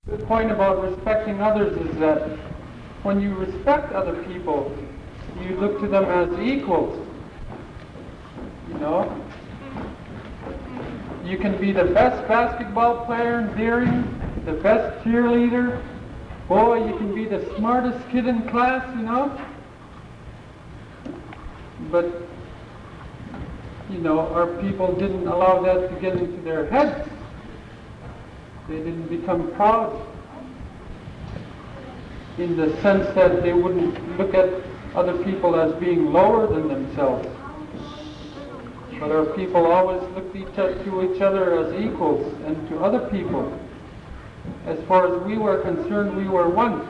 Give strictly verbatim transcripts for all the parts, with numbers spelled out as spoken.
The point about respecting others is that when you respect other people, you look to them as equals. You know? You can be the best basketball player in Deering, the best cheerleader. Boy, you can be the smartest kid in class, you know? But, you know, our people didn't allow that to get into their heads. They didn't become proud in the sense that they wouldn't look at other people as being lower than themselves. But our people always looked each other, to each other as equals, and to other people. As far as we were concerned, we were one.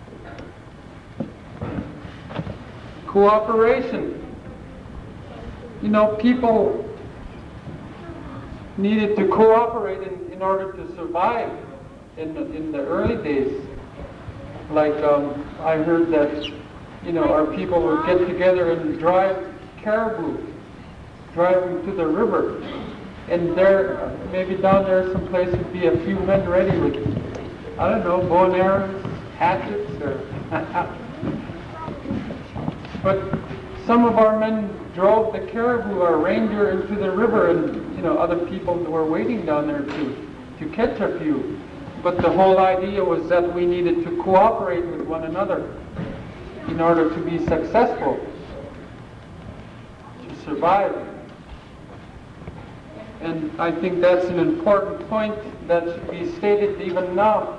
Cooperation. You know, people needed to cooperate in, in order to survive in the, in the early days. Like um, I heard that, you know, our people would get together and drive caribou, drive them to the river. And there, maybe down there someplace would be a few men ready with, I don't know, bow and arrows, hatchets, or... But some of our men drove the caribou or reindeer into the river, and, you know, other people were waiting down there to, to catch a few. But the whole idea was that we needed to cooperate with one another in order to be successful, to survive. And I think that's an important point that should be stated even now.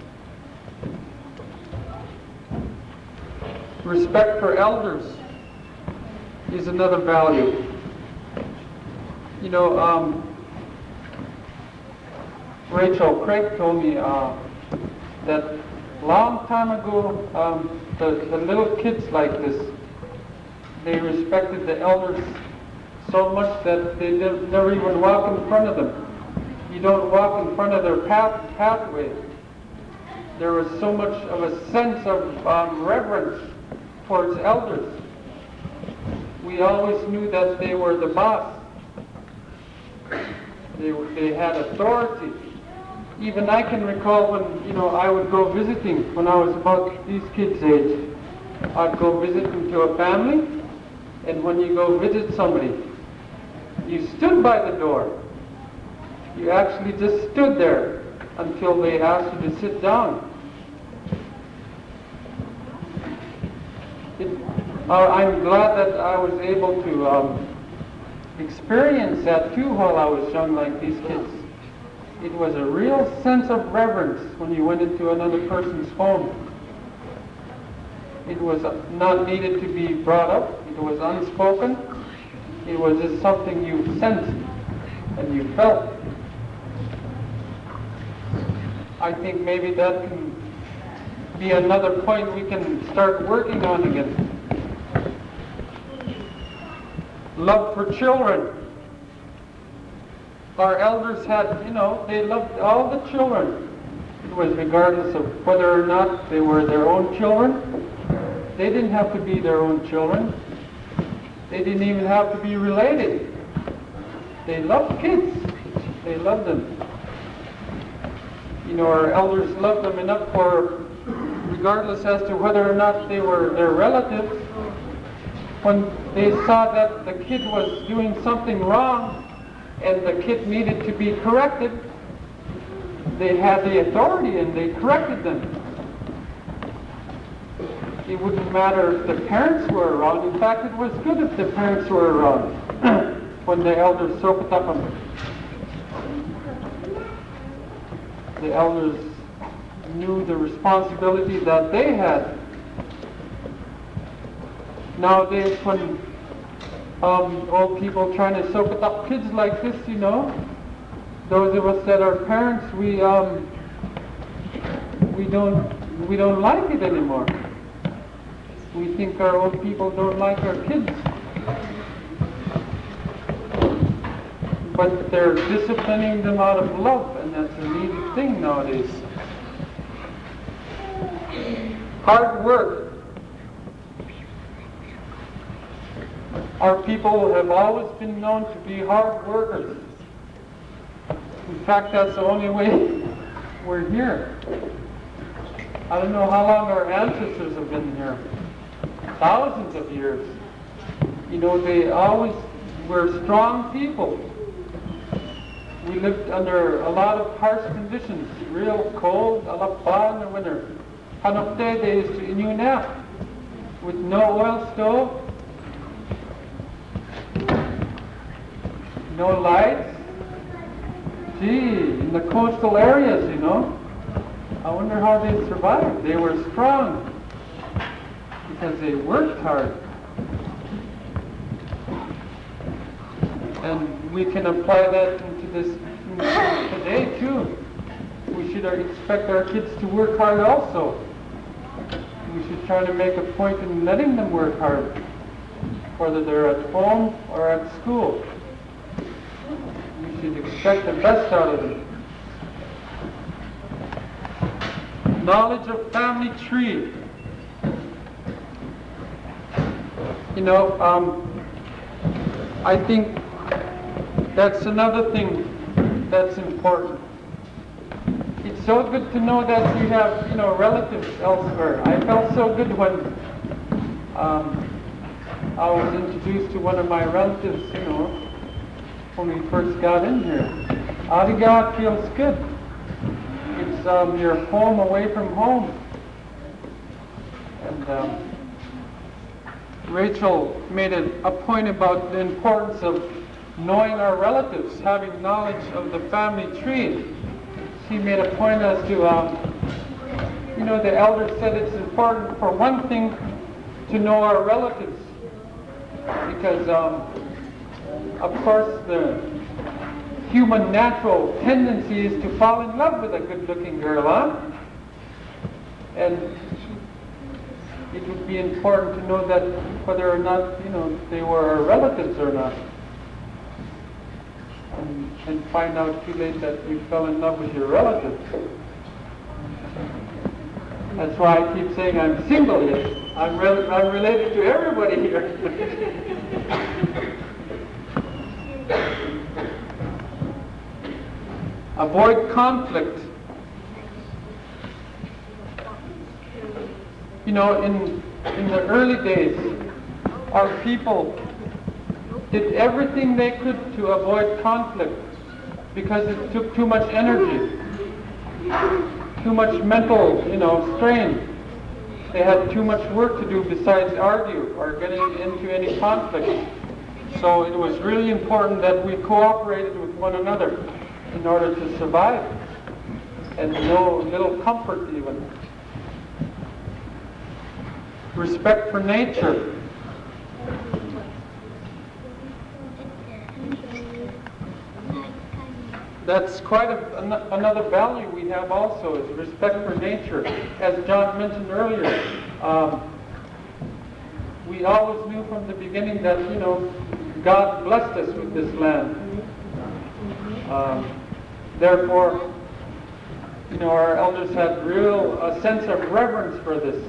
Respect for elders is another value. You know, um, Rachel Craig told me uh, that long time ago, um, the, the little kids like this, they respected the elders so much that they didn't, never even walk in front of them. You don't walk in front of their path, pathway. There was so much of a sense of um, reverence towards elders. We always knew that they were the boss. They, they had authority. Even I can recall when, you know, I would go visiting when I was about these kids' age. I'd go visit into a family, and when you go visit somebody, you stood by the door. You actually just stood there until they asked you to sit down. It, uh, I'm glad that I was able to um, experience that too while I was young like these kids. It was a real sense of reverence when you went into another person's home. It was not needed to be brought up. It was unspoken. It was just something you sensed and you felt. I think maybe that can be another point we can start working on again. Love for children. Our elders had, you know, they loved all the children. It was regardless of whether or not they were their own children. They didn't have to be their own children. They didn't even have to be related. They loved kids. They loved them. You know, our elders loved them enough for, regardless as to whether or not they were their relatives, when they saw that the kid was doing something wrong and the kid needed to be corrected, they had the authority and they corrected them. It wouldn't matter if the parents were around. In fact, it was good if the parents were around when the elders soaked up them. The elders knew the responsibility that they had. Nowadays, when um, old people trying to soak up kids like this, you know, those of us that are parents, we um, we don't we don't like it anymore. We think our old people don't like our kids. But they're disciplining them out of love, and that's a needed thing nowadays. Hard work. Our people have always been known to be hard workers. In fact, that's the only way were here. I don't know how long our ancestors have been here. Thousands of years. You know, they always were strong people. We lived under a lot of harsh conditions, real cold, alapa in the winter. Hanapte days to Inyunap, with no oil stove, no lights. Gee, in the coastal areas, you know. I wonder how they survived. They were strong because they worked hard. And we can apply that into this today too. We should expect our kids to work hard also. We should try to make a point in letting them work hard, whether they're at home or at school. We should expect the best out of them. Knowledge of family tree. You know, um, I think that's another thing that's important. It's so good to know that you have, you know, relatives elsewhere. I felt so good when um, I was introduced to one of my relatives, you know, when we first got in here. Ariga feels good. It's um, your home away from home. And um, Rachel made a, a point about the importance of knowing our relatives, having knowledge of the family tree. She made a point as to, um, you know, the elder said it's important for one thing to know our relatives, because, um, of course, the human natural tendency is to fall in love with a good-looking girl, huh? And it would be important to know that whether or not, you know, they were our relatives or not. And, and find out too late that you fell in love with your relative. That's why I keep saying I'm single yet. I'm, re- I'm related to everybody here. Avoid conflict. You know, in, in the early days, our people did everything they could to avoid conflict because it took too much energy, too much mental, you know, strain. They had too much work to do besides argue or getting into any conflict. So it was really important that we cooperated with one another in order to survive and know little comfort even. Respect for nature. That's quite a, an, another value we have also, is respect for nature. As John mentioned earlier, um, we always knew from the beginning that, you know, God blessed us with this land. Um, therefore, you know, our elders had real a sense of reverence for this.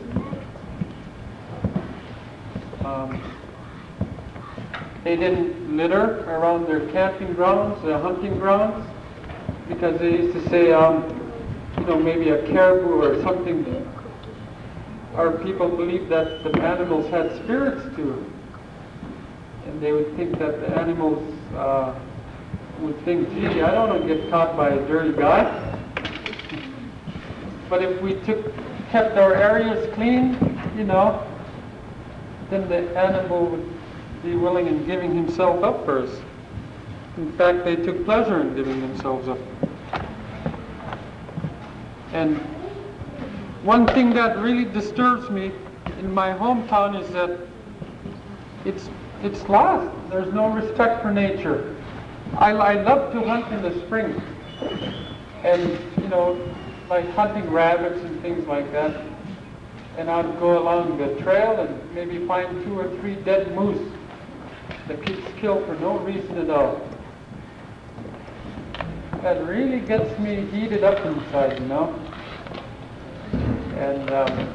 Um, they didn't litter around their camping grounds, their hunting grounds, because they used to say, um, you know, maybe a caribou or something. Our people believed that the animals had spirits to them. And they would think that the animals uh, would think, gee, I don't want to get caught by a dirty guy. But if we took, kept our areas clean, you know, then the animal would be willing in giving himself up for us. In fact, they took pleasure in giving themselves up. And one thing that really disturbs me in my hometown is that it's it's lost. There's no respect for nature. I, I love to hunt in the spring, and you know, like hunting rabbits and things like that. And I'd go along the trail and maybe find two or three dead moose that kids kill for no reason at all. That really gets me heated up inside, you know. And um,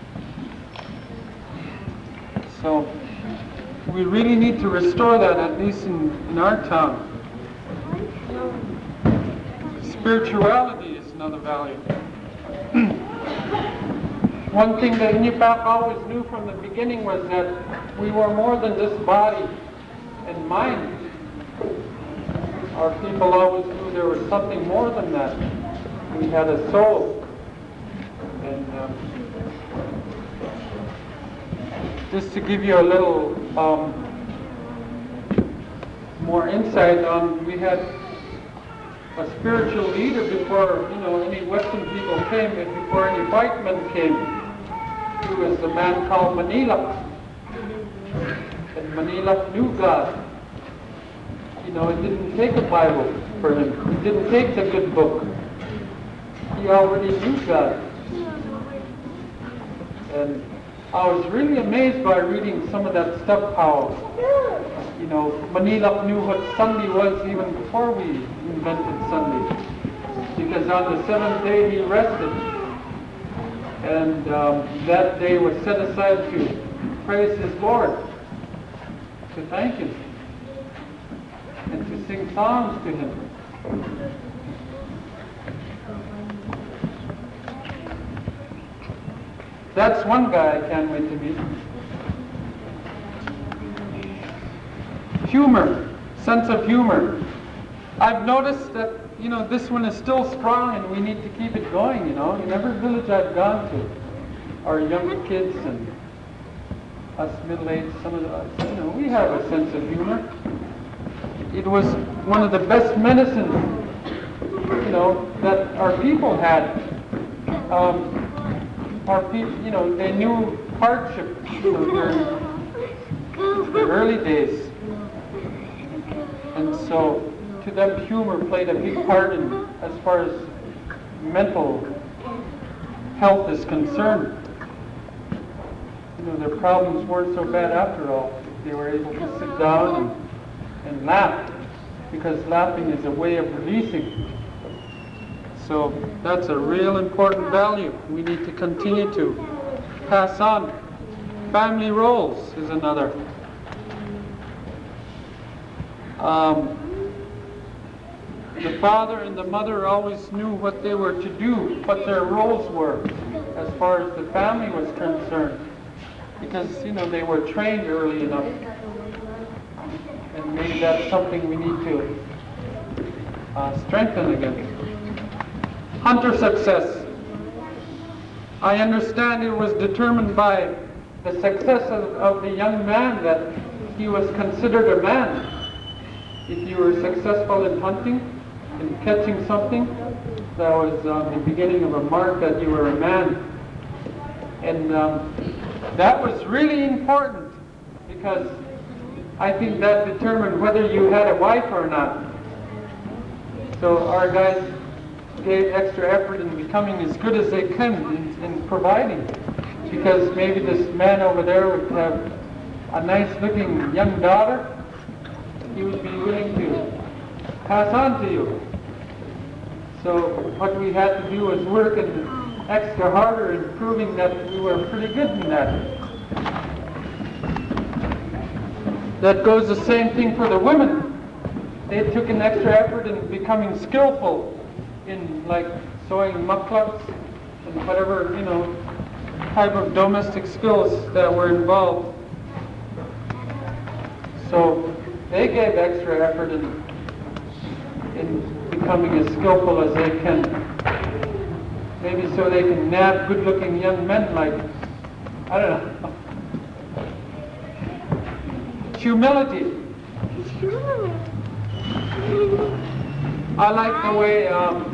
so we really need to restore that, at least in, in our town. Spirituality is another value. One thing that Nipap always knew from the beginning was that we were more than just body and mind. Our people always knew there was something more than that. We had a soul. And um, just to give you a little um, more insight on, we had a spiritual leader before, you know, any Western people came, and before any white men came. He was a man called Manilap. And Manilap knew God. You know, it didn't take a Bible for him. It didn't take the good book. He already knew God. And I was really amazed by reading some of that stuff, how, you know, Manilap knew what Sunday was even before we invented Sunday. Because on the seventh day he rested. And um, that day was set aside to praise his Lord, to thank him, and to sing songs to him. That's one guy I can't wait to meet. Humor, sense of humor. I've noticed that, you know, this one is still strong and we need to keep it going, you know. In every village I've gone to, our young kids and us middle-aged, some of us, you know, we have a sense of humor. It was one of the best medicines, you know, that our people had. Um, our people, you know, they knew hardship, you know, during the early days. And so, to them, humor played a big part in, as far as mental health is concerned. You know, their problems weren't so bad after all. They were able to sit down and, and laugh, because laughing is a way of releasing. So that's a real important value we need to continue to pass on. Family roles is another. Um, The father and the mother always knew what they were to do, what their roles were, as far as the family was concerned. Because, you know, they were trained early enough. And maybe that's something we need to uh, strengthen again. Hunter success. I understand it was determined by the success of, of the young man that he was considered a man. If you were successful in hunting, in catching something, that was um, the beginning of a mark that you were a man. And um, that was really important, because I think that determined whether you had a wife or not. So our guys gave extra effort in becoming as good as they can in, in providing, because maybe this man over there would have a nice looking young daughter. He would be willing to pass on to you. So what we had to do was work and extra harder in proving that we were pretty good in that. That goes the same thing for the women. They took an extra effort in becoming skillful in, like, sewing mucklucks and whatever, you know, type of domestic skills that were involved. So they gave extra effort in, in becoming as skillful as they can. Maybe so they can nab good-looking young men like, I don't know. Humility. I like the way um,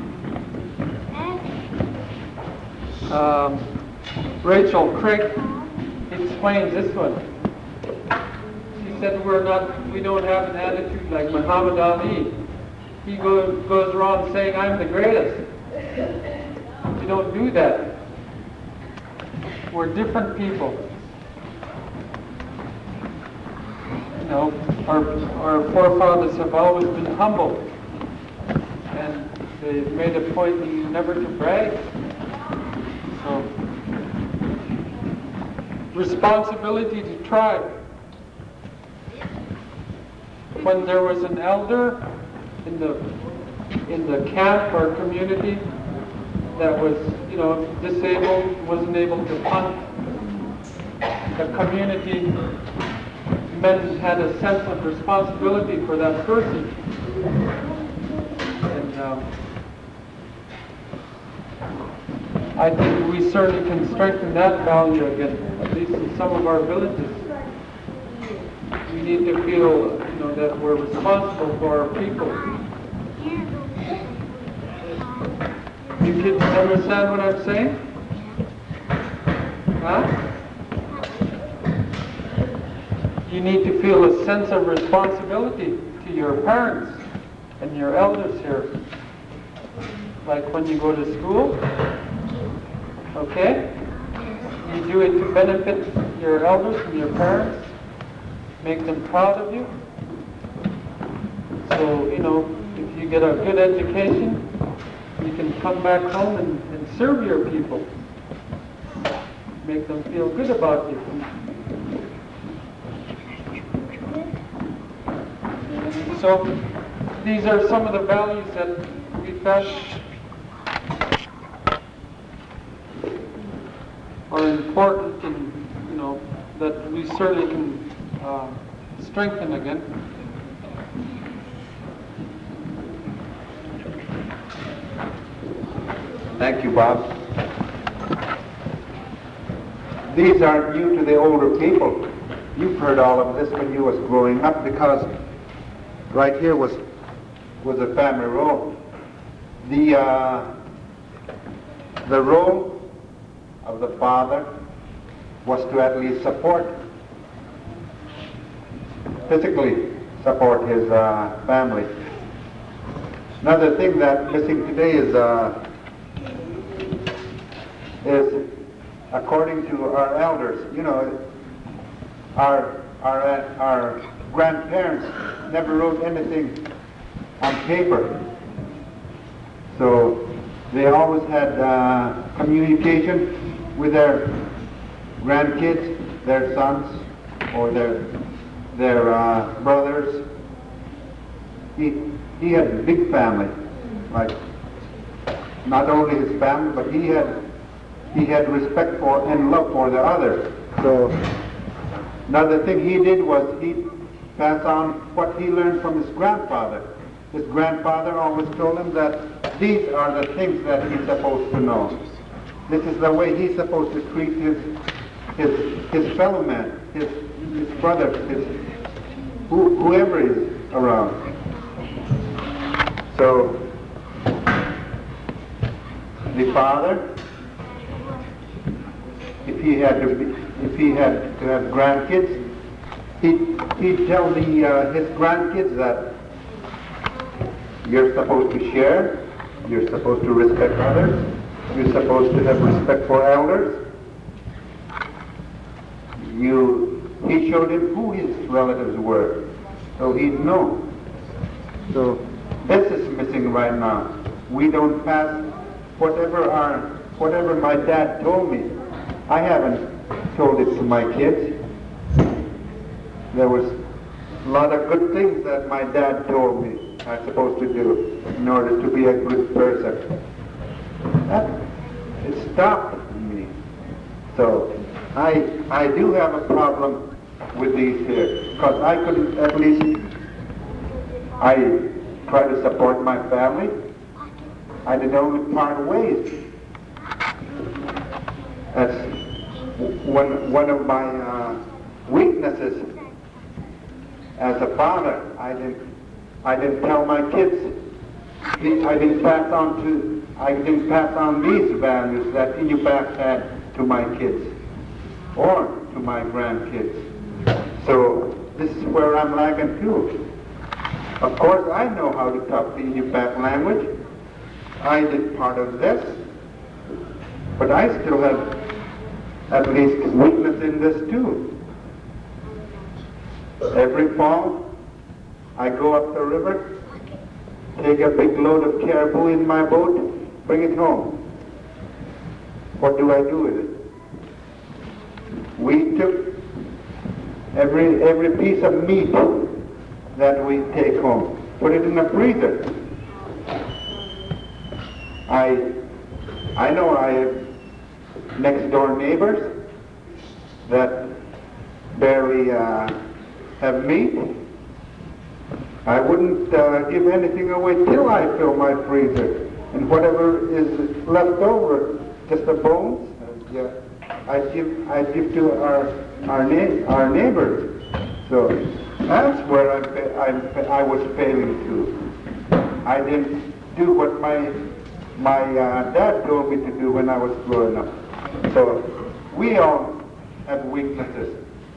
um, Rachel Craig explains this one. She said we're not, we don't have an attitude like Muhammad Ali. He goes, goes around saying, I'm the greatest. We don't do that. We're different people. You know, our, our forefathers have always been humble. And they've made a point never to brag. So, responsibility to tribe. When there was an elder in the in the camp or community, that was, you know, disabled, wasn't able to hunt. The community men had a sense of responsibility for that person. And um, I think we certainly can strengthen that value again, at least in some of our villages. We need to feel, you know, that we're responsible for our people. You kids understand what I'm saying? Huh? You need to feel a sense of responsibility to your parents and your elders here. Like when you go to school, okay? You do it to benefit your elders and your parents, make them proud of you. So, you know, if you get a good education, you can come back home and, and serve your people. Make them feel good about you. So these are some of the values that we felt are important, and you know that we certainly can uh, strengthen again. Thank you, Bob. These aren't new to the older people. You've heard all of this when you was growing up, because right here was was a family role. The uh, the role of the father was to at least support, physically support his uh, family. Another thing that's missing today is uh, is according to our elders, you know, our our our grandparents never wrote anything on paper, so they always had uh, communication with their grandkids, their sons, or their their uh, brothers. He he had a big family, like not only his family, but he had he had respect for and love for the others. So another thing he did was he passed on what he learned from his grandfather. His grandfather always told him that these are the things that he's supposed to know. This is the way he's supposed to treat his his his fellow man, his his brother, his who, whoever is around. So the father, if he had to be, if he had to have grandkids, he'd, he'd tell the uh, his grandkids that you're supposed to share, you're supposed to respect others, you're supposed to have respect for elders. You, he showed him who his relatives were, so he'd know. So this is missing right now. We don't pass whatever our, whatever my dad told me. I haven't told it to my kids. There was a lot of good things that my dad told me I'm supposed to do in order to be a good person. That, it stopped me. So I I do have a problem with these here, because I could at least, I try to support my family. I did only part ways. That's one one of my uh, weaknesses as a father. I didn't I didn't tell my kids. I didn't pass on to I didn't pass on these values that Inupiaq had to my kids or to my grandkids. So this is where I'm lagging too. Of course, I know how to talk the Inupiaq language. I did part of this, but I still have at least weakness in this too. Every fall, I go up the river, take a big load of caribou in my boat, bring it home. What do I do with it? We took every every piece of meat that we take home, put it in the freezer. I I know I have next door neighbors that barely uh, have meat. I wouldn't uh, give anything away till I fill my freezer. And whatever is left over, just the bones, uh, yeah, I give I give to our our, na- our neighbors. So that's where I fa- I, I was failing to. I didn't do what my my uh, dad told me to do when I was growing up. So we all have weaknesses.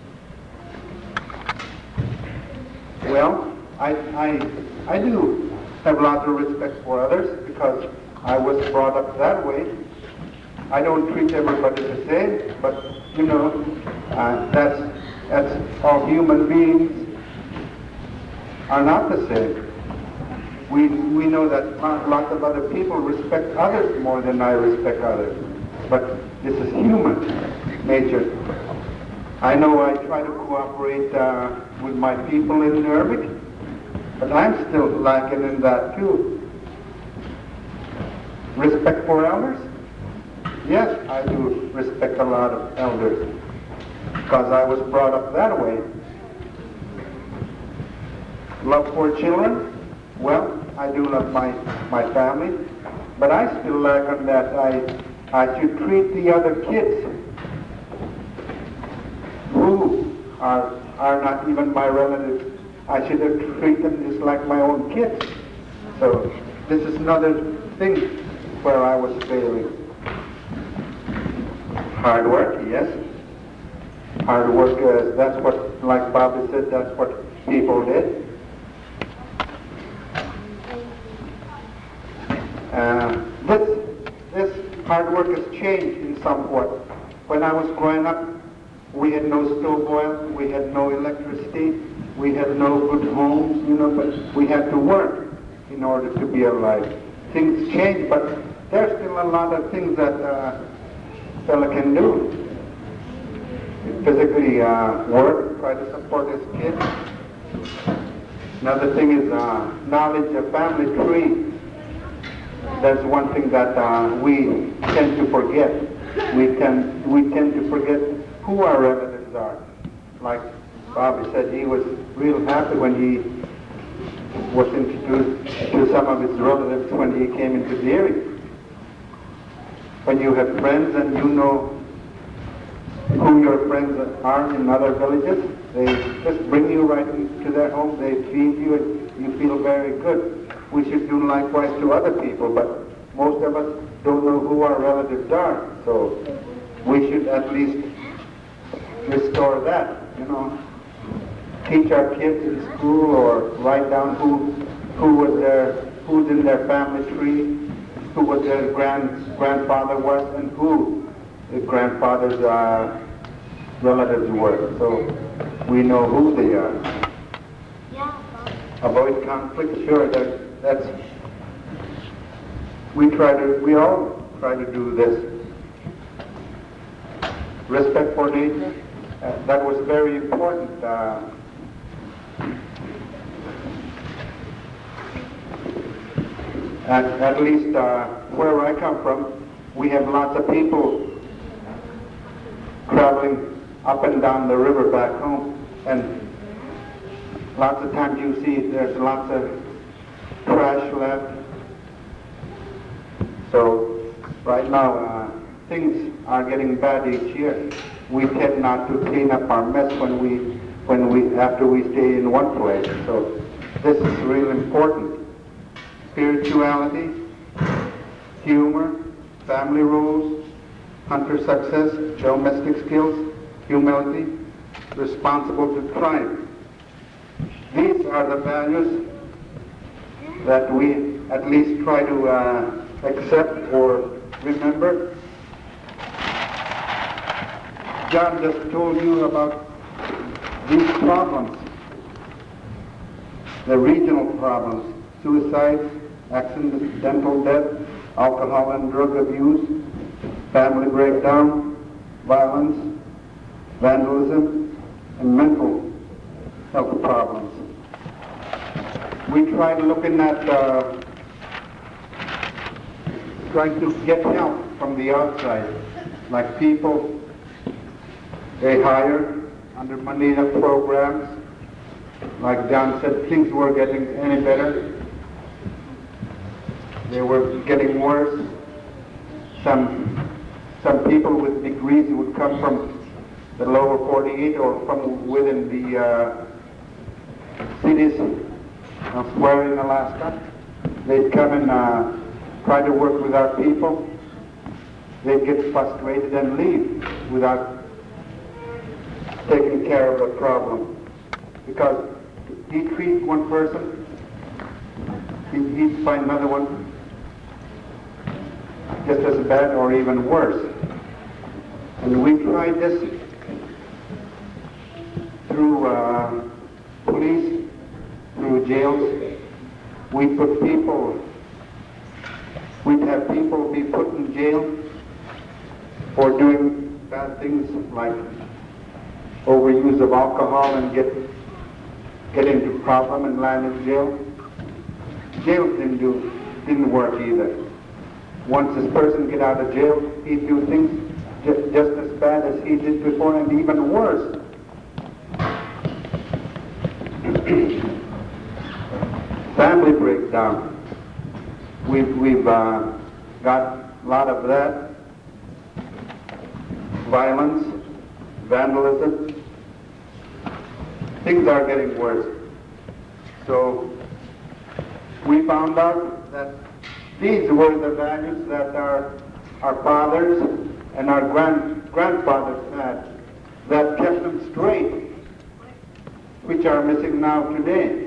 Well, I I I do have lots of respect for others because I was brought up that way. I don't treat everybody the same, but you know, uh, that's that's all human beings are not the same. We we know that lots of other people respect others more than I respect others, but this is human nature. I know I try to cooperate uh, with my people in Nuremberg, but I'm still lacking in that too. Respect for elders? Yes, I do respect a lot of elders because I was brought up that way. Love for children? Well, I do love my, my family, but I still lack on that. I, I should treat the other kids who are, are not even my relatives. I should treat them just like my own kids. So this is another thing where I was failing. Hard work, yes. Hard work, uh, that's what, like Bobby said, that's what people did. Uh, this, this hard work has changed in somewhat. When I was growing up, we had no stove oil, we had no electricity, we had no good homes, you know, but we had to work in order to be alive. Things changed, but there's still a lot of things that uh, a fella can do. Physically uh, work, try to support his kids. Another thing is uh, knowledge of family tree. That's one thing that uh, we tend to forget. We tend, we tend to forget who our relatives are. Like Bobby said, he was real happy when he was introduced to some of his relatives when he came into Deering. When you have friends and you know who your friends are in other villages, they just bring you right into their home, they feed you, and you feel very good. We should do likewise to other people, but most of us don't know who our relatives are, so we should at least restore that, you know. Teach our kids in school or write down who who was their who's in their family tree, who was their grand grandfather was, and who the grandfather's uh, relatives were, so we know who they are. Avoid conflict, sure, that, that's, we try to, we all try to do this. Respect for nature, uh, that was very important. Uh, at, at least uh, where I come from, we have lots of people traveling up and down the river back home, and lots of times you see there's lots of trash left. So right now uh, things are getting bad each year. We tend not to clean up our mess when we when we after we stay in one place. So this is really important. Spirituality, humor, family rules, hunter success, domestic skills, humility, responsible to triumph. These are the values that we at least try to uh, accept or remember. John just told you about these problems, the regional problems, suicides, accidental death, alcohol and drug abuse, family breakdown, violence, vandalism, and mental health problems. We tried looking at uh, trying to get help from the outside, like people they hire under Manila programs. Like John said, things were getting any better. They were getting worse. Some, some people with degrees would come from the lower forty-eight or from within the uh, cities of where in Alaska. They'd come and uh, try to work with our people. They'd get frustrated and leave without taking care of the problem. Because he'd treat one person, he'd, he'd find another one just as bad or even worse. And we tried this through uh, police, through jails. We put people, we'd have people be put in jail for doing bad things like overuse of alcohol and get get into problem and land in jail. Jail didn't do didn't work either. Once this person get out of jail, he'd do things ju- just as bad as he did before and even worse. Family breakdown. We've, we've uh, got a lot of that. Violence, vandalism. Things are getting worse. So we found out that these were the values that our, our fathers and our grand, grandfathers had that kept them straight, which are missing now today.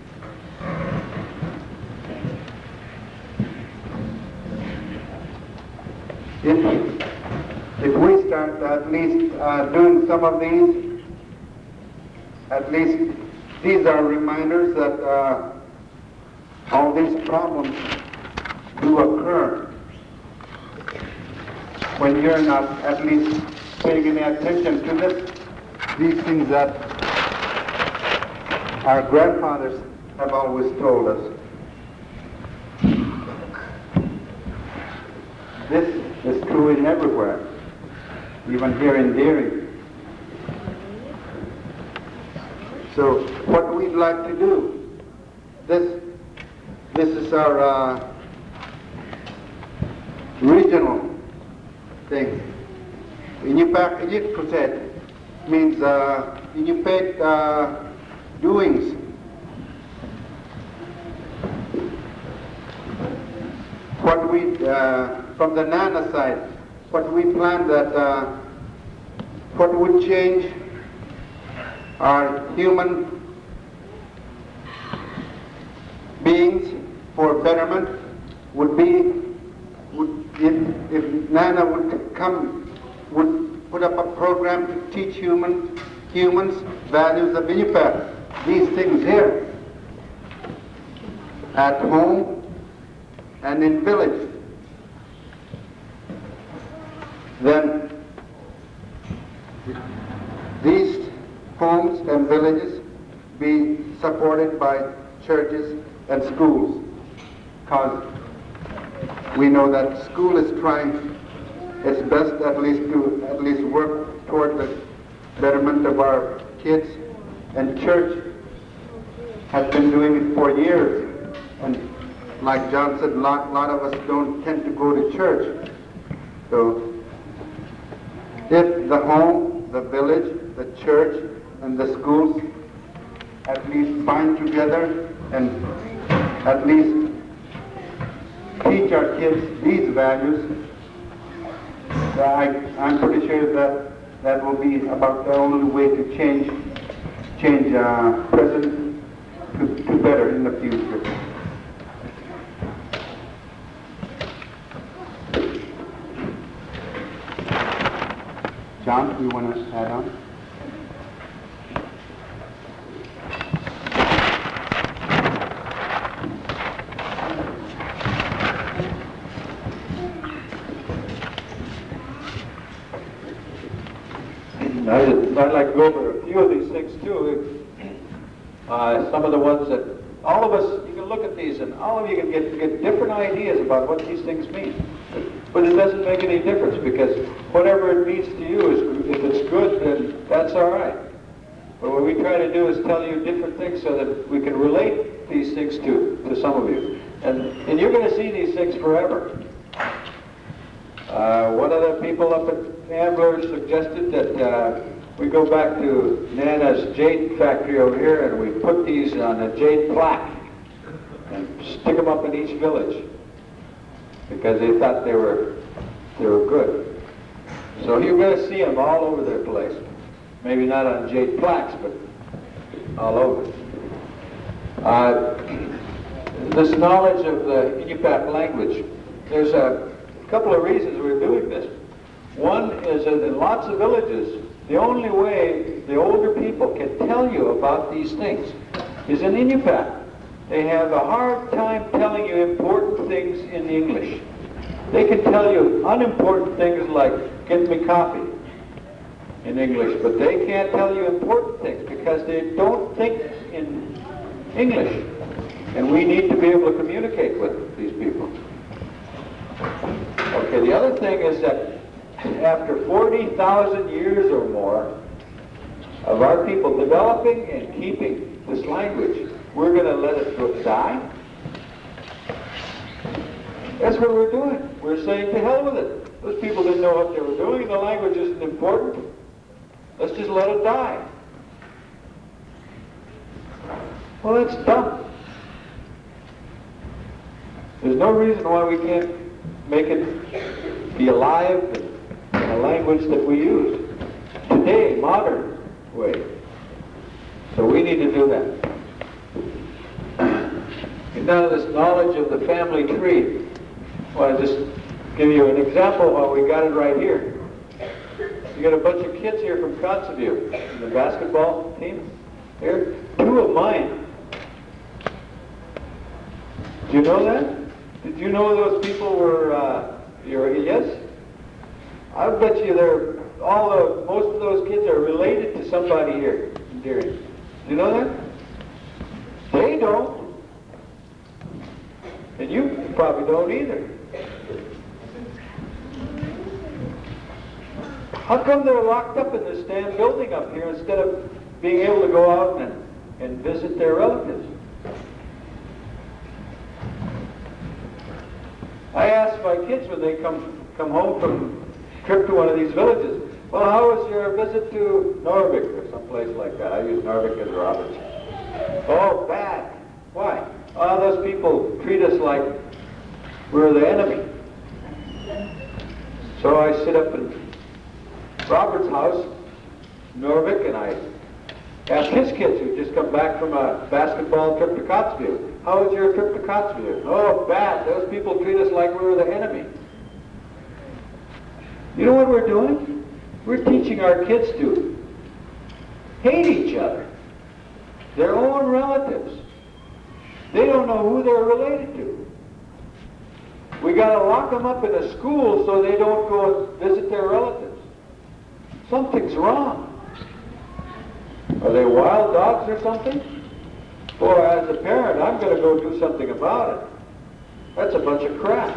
If, if we start at least uh, doing some of these, at least these are reminders that uh, all these problems do occur when you're not at least paying any attention to this, these things that our grandfathers have always told us. This is true in everywhere, even here in Deering. So what we'd like to do, this, this is our uh, regional thing. Inyupak Ijit Kuset means uh, Inyupek uh, doings. What we, uh, from the Nana side, what we planned that, uh, what would change our human beings for betterment would be, would, if, if Nana would come, would put up a program to teach human, humans values of Inyupak, these things here, at home and in village. Then these homes and villages be supported by churches and schools, because we know that school is trying its best at least to at least work toward the betterment of our kids, and church has been doing it for years. And like John said, a lot, lot of us don't tend to go to church. So if the home, the village, the church, and the schools at least bind together and at least teach our kids these values, I, I'm pretty sure that that will be about the only way to change change uh, present to, to better in the future. John, you want to add on? I'd, I'd like to go over a few of these things too. Uh, some of the ones that all of us, you can look at these and all of you can get, get different ideas about what these things mean. But it doesn't make any difference, because whatever it means to you, is, if it's good, then that's all right. But what we try to do is tell you different things so that we can relate these things to, to some of you. And, and you're going to see these things forever. Uh, one of the people up at Ambler suggested that uh, we go back to Nana's jade factory over here and we put these on a jade plaque and stick them up in each village, because they thought they were, they were good. So you're going to see them all over their place. Maybe not on jade plaques, but all over. Uh, this knowledge of the Inupiat language, there's a couple of reasons we're doing this. One is that in lots of villages, the only way the older people can tell you about these things is in Inupiat. They have a hard time telling you important things in English. They can tell you unimportant things like, get me coffee, in English, but they can't tell you important things because they don't think in English. And we need to be able to communicate with these people. Okay, the other thing is that after forty thousand years or more of our people developing and keeping this language, we're going to let it die? That's what we're doing. We're saying to hell with it. Those people didn't know what they were doing, and the language isn't important. Let's just let it die. Well, that's dumb. There's no reason why we can't make it be alive in a language that we use today, modern way. So we need to do that. And now this knowledge of the family tree. Well, I'll just give you an example while we got it right here. You got a bunch of kids here from Kotzebue, the basketball team here. Two of mine. Do you know that? Did you know those people were uh, your yes? I bet you they're all the most of those kids are related to somebody here in Deering. Do you know that? They don't, and you probably don't either. How come they're locked up in this damn building up here instead of being able to go out and, and visit their relatives? I ask my kids when they come come home from a trip to one of these villages, well, how was your visit to Narvik or someplace like that? I use Narvik as Roberts. Oh, bad. Why? Oh, those people treat us like we're the enemy. So I sit up in Robert's house, Norvik, and I ask his kids who just come back from a basketball trip to Kotzebue, how was your trip to Kotzebue? Oh, bad. Those people treat us like we were the enemy. You know what we're doing? We're teaching our kids to hate each other, their own relatives. They don't know who they're related to. We got to lock them up in a school so they don't go visit their relatives. Something's wrong. Are they wild dogs or something? Boy, as a parent, I'm going to go do something about it. That's a bunch of crap.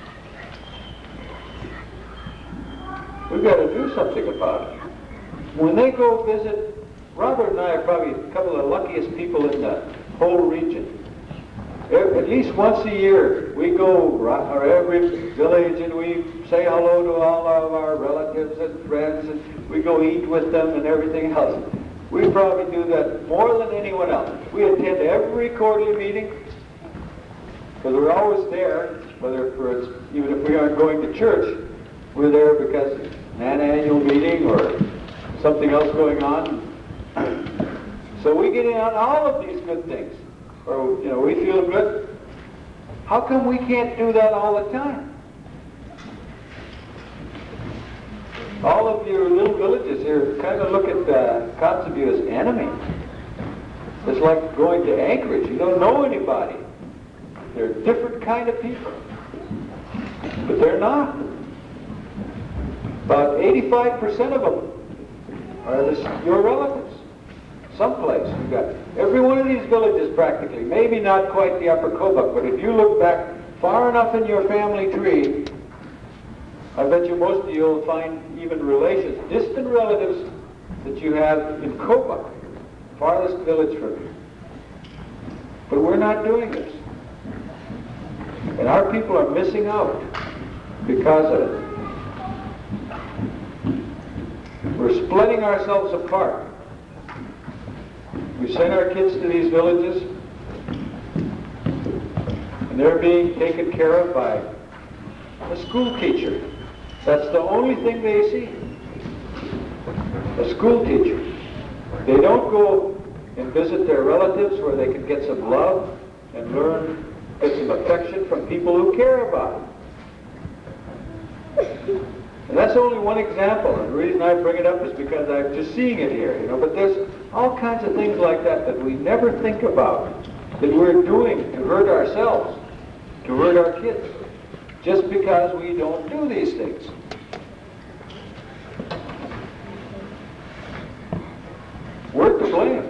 We've got to do something about it. When they go visit, Robert and I are probably a couple of the luckiest people in the whole region. At least once a year, we go or every village and we say hello to all of our relatives and friends, and we go eat with them and everything else. We probably do that more than anyone else. We attend every quarterly meeting because we're always there, whether for it's, even if we aren't going to church, we're there because it's an annual meeting or something else going on. So we get in on all of these good things. Or, you know, we feel good. How come we can't do that all the time? All of your little villages here kind of look at uh, Kotzebue as enemy. It's like going to Anchorage. You don't know anybody. They're a different kind of people. But they're not. About eighty-five percent of them are this, your relatives. Someplace. You've got every one of these villages practically, maybe not quite the Upper Kobuk, but if you look back far enough in your family tree, I bet you most of you will find even relations, distant relatives that you have in Copa, farthest village from you. But we're not doing this. And our people are missing out because of it. We're splitting ourselves apart. We send our kids to these villages, and they're being taken care of by a school teacher. That's the only thing they see. A school teacher. They don't go and visit their relatives where they can get some love and learn, get some affection from people who care about them. And that's only one example, and the reason I bring it up is because I'm just seeing it here, you know, but there's all kinds of things like that that we never think about, that we're doing to hurt ourselves, to hurt our kids, just because we don't do these things. We're to blame.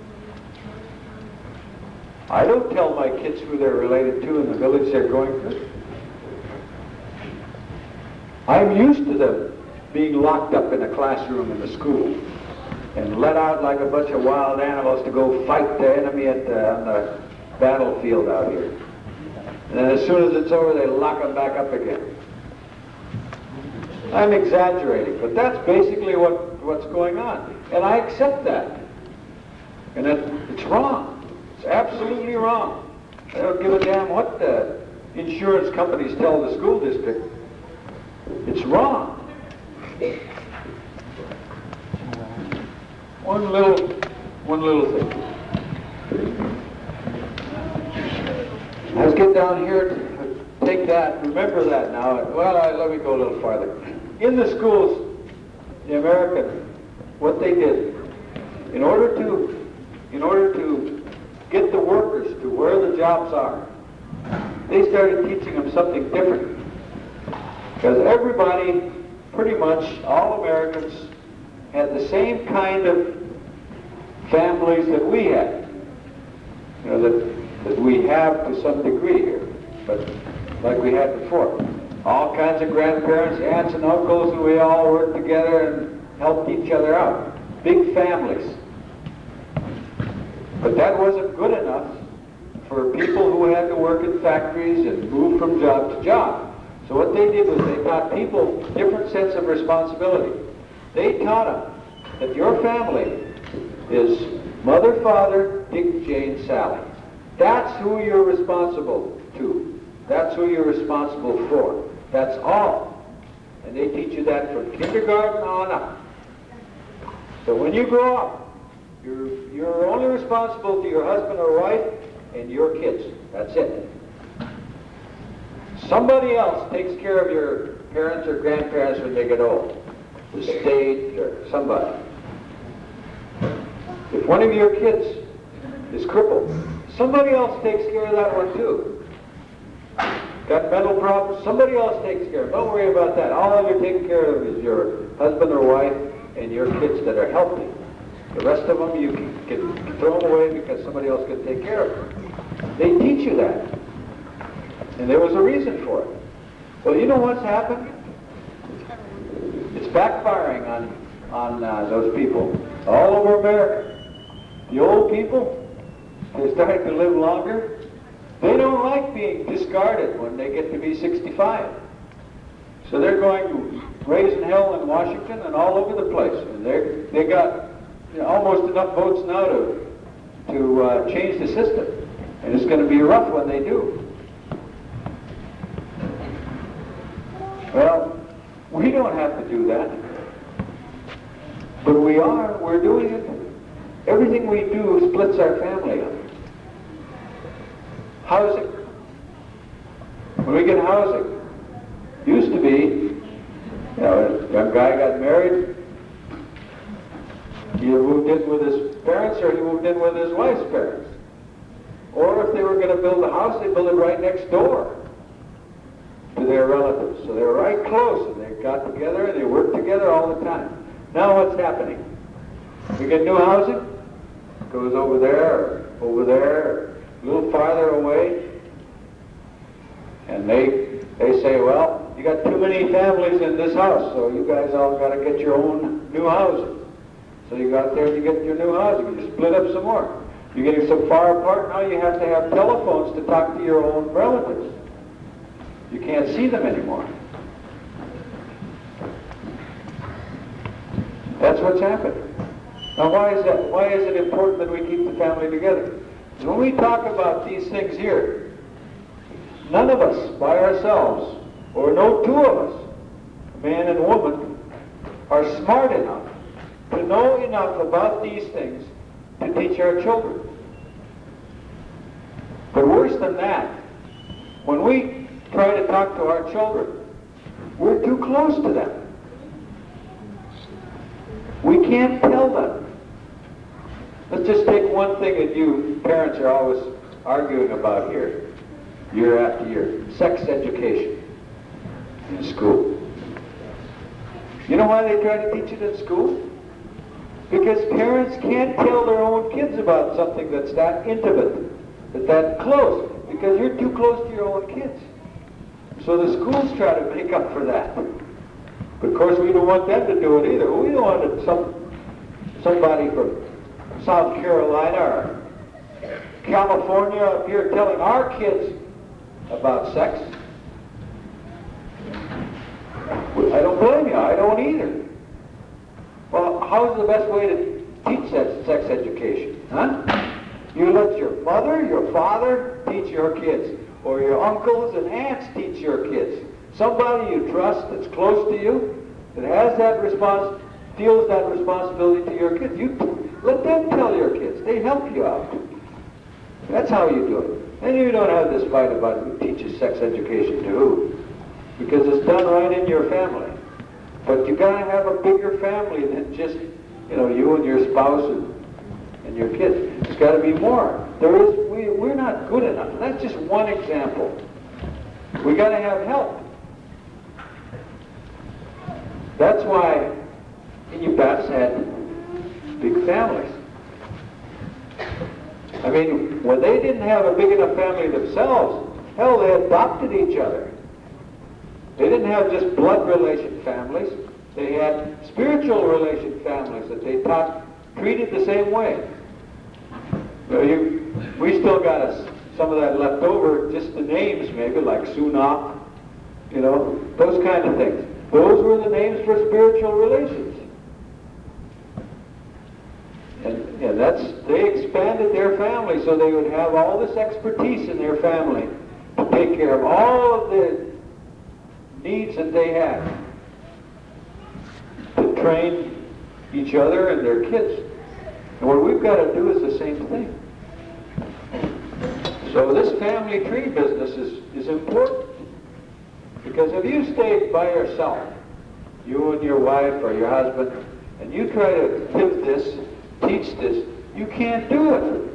I don't tell my kids who they're related to in the village they're going to. I'm used to them being locked up in a classroom in the school and let out like a bunch of wild animals to go fight the enemy at the, on the battlefield out here. And then as soon as it's over, they lock them back up again. I'm exaggerating, but that's basically what, what's going on. And I accept that. And it, it's wrong. It's absolutely wrong. I don't give a damn what the insurance companies tell the school district. It's wrong. One little, one little thing. Let's get down here, take that, remember that now. Well, I, let me go a little farther. In the schools, the American, what they did, in order to, in order to get the workers to where the jobs are, they started teaching them something different. Because everybody, pretty much all Americans, had the same kind of families that we had. You know, that, that we have to some degree here, but like we had before. All kinds of grandparents, aunts and uncles, and we all worked together and helped each other out. Big families. But that wasn't good enough for people who had to work in factories and move from job to job. So what they did was they taught people different sense of responsibility. They taught them that your family is mother, father, Dick, Jane, Sally. That's who you're responsible to. That's who you're responsible for. That's all. And they teach you that from kindergarten on up. So when you grow up, you're, you're only responsible to your husband or wife and your kids. That's it. Somebody else takes care of your parents or grandparents when they get old. The state or somebody. If one of your kids is crippled, somebody else takes care of that one too. Got mental problems, somebody else takes care of it. Don't worry about that. All you're taking care of is your husband or wife and your kids that are healthy. The rest of them you can, can throw them away because somebody else can take care of them. They teach you that. And there was a reason for it. Well, you know what's happened? It's backfiring on, on uh, those people all over America. The old people, they're starting to live longer. They don't like being discarded when they get to be sixty-five. So they're going to raising hell in Washington and all over the place. And they they got you know, almost enough votes now to, to uh, change the system. And it's going to be rough when they do. Well, we don't have to do that. But we are, we're doing it. Everything we do splits our family up. Housing. When we get housing, used to be, you know, a young guy got married, he moved in with his parents or he moved in with his wife's parents. Or if they were going to build a house, they built it right next door to their relatives. So they were right close, and they got together and they worked together all the time. Now what's happening? We get new housing, it goes over there, or over there, or a little farther away, and they they say, well, you got too many families in this house, so you guys all got to get your own new housing. So you go out there and you get your new housing, you split up some more. You're getting so far apart now you have to have telephones to talk to your own relatives. You can't see them anymore. That's what's happened. Now why is that? Why is it important that we keep the family together? When we talk about these things here, none of us by ourselves, or no two of us, man and woman, are smart enough to know enough about these things to teach our children. But worse than that, when we try to talk to our children, we're too close to them. We can't tell them. Let's just take one thing that you parents are always arguing about here, year after year: sex education in school. You know why they try to teach it in school? Because parents can't tell their own kids about something that's that intimate, that's that close, because you're too close to your own kids. So the schools try to make up for that. But of course we don't want them to do it either. We don't want some, somebody from South Carolina or California up here telling our kids about sex. I don't blame you, I don't either. Well, how's the best way to teach that sex education? Huh? You let your mother, your father teach your kids, or your uncles and aunts teach your kids. Somebody you trust that's close to you, that has that response, feels that responsibility to your kids. You let them tell your kids. They help you out. That's how you do it. And you don't have this fight about who teaches sex education to who, because it's done right in your family. But you gotta have a bigger family than just, you know, you and your spouse and, and your kids. There's gotta be more. There is, we, we're not good enough. And that's just one example. We gotta have help. That's why Iñupiats had big families. I mean, when they didn't have a big enough family themselves, hell, they adopted each other. They didn't have just blood relation families. They had spiritual relation families that they taught, treated the same way. You know, you, we still got us, some of that left over, just the names maybe, like Sunak, you know, those kind of things. Those were the names for spiritual relations. And, and that's, they expanded their family so they would have all this expertise in their family to take care of all of the needs that they had, to train each other and their kids. And what we've got to do is the same thing. So this family tree business is, is important. Because if you stay by yourself, you and your wife or your husband, and you try to live this, teach this, you can't do it.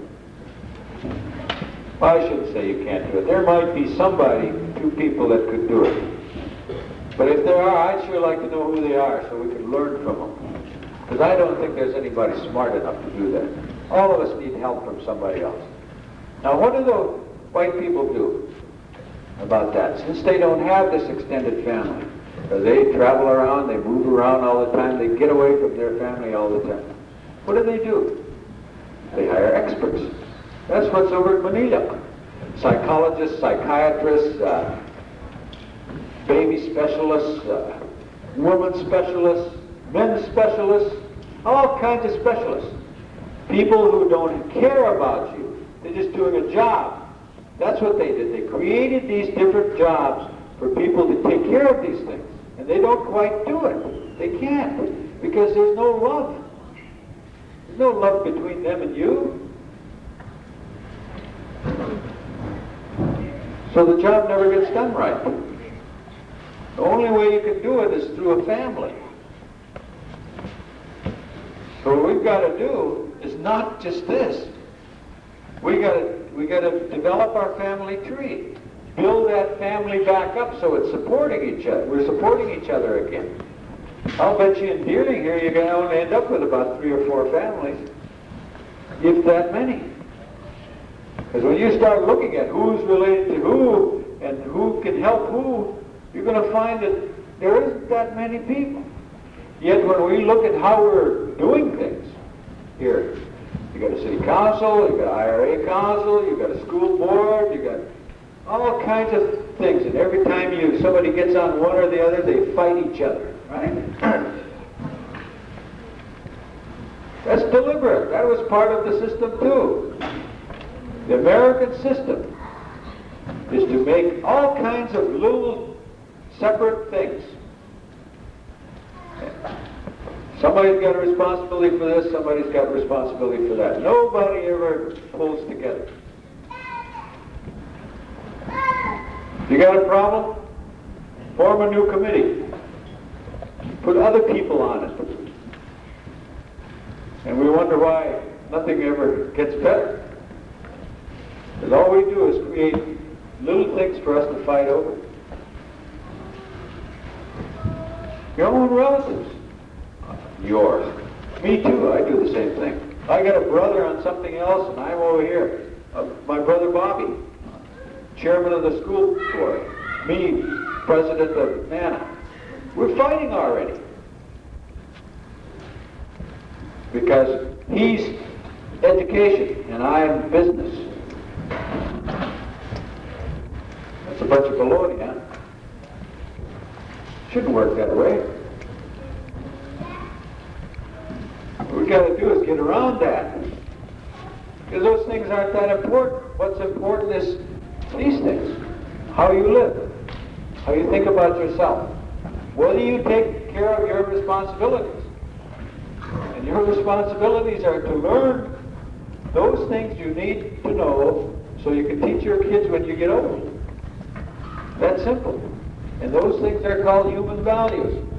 Well, I shouldn't say you can't do it. There might be somebody, two people that could do it. But if there are, I'd sure like to know who they are so we could learn from them. Because I don't think there's anybody smart enough to do that. All of us need help from somebody else. Now, what do the white people do about that? Since they don't have this extended family, they travel around, they move around all the time, they get away from their family all the time. What do they do? They hire experts. That's what's over at Manila. Psychologists, psychiatrists, uh, baby specialists, uh, women specialists, men specialists, all kinds of specialists. People who don't care about you. They're just doing a job. That's what they did. They created these different jobs for people to take care of these things. And they don't quite do it. They can't. Because there's no love. There's no love between them and you. So the job never gets done right. The only way you can do it is through a family. So what we've got to do is not just this. We got to we got to develop our family tree, build that family back up so it's supporting each other. We're supporting each other again. I'll bet you in Deering here you're going to only end up with about three or four families, if that many. Because when you start looking at who's related to who and who can help who, you're going to find that there isn't that many people. Yet when we look at how we're doing things here, you got a city council, you got I R A council, you got a school board, you got all kinds of things, and every time you somebody gets on one or the other, they fight each other, right? That's deliberate. That was part of the system too. The American system is to make all kinds of little separate things. Somebody's got a responsibility for this, somebody's got a responsibility for that. Nobody ever pulls together. You got a problem? Form a new committee. Put other people on it. And we wonder why nothing ever gets better. Because all we do is create little things for us to fight over. Your own relatives. Yours. Me too, I do the same thing. I got a brother on something else and I'm over here. Uh, my brother Bobby, chairman of the school board. Me, president of NANA. We're fighting already. Because he's education and I'm business. That's a bunch of baloney, huh? Shouldn't work that way. What we got to do is get around that. Because those things aren't that important. What's important is these things. How you live. How you think about yourself. Whether you take care of your responsibilities. And your responsibilities are to learn those things you need to know so you can teach your kids when you get old. That's simple. And those things are called human values.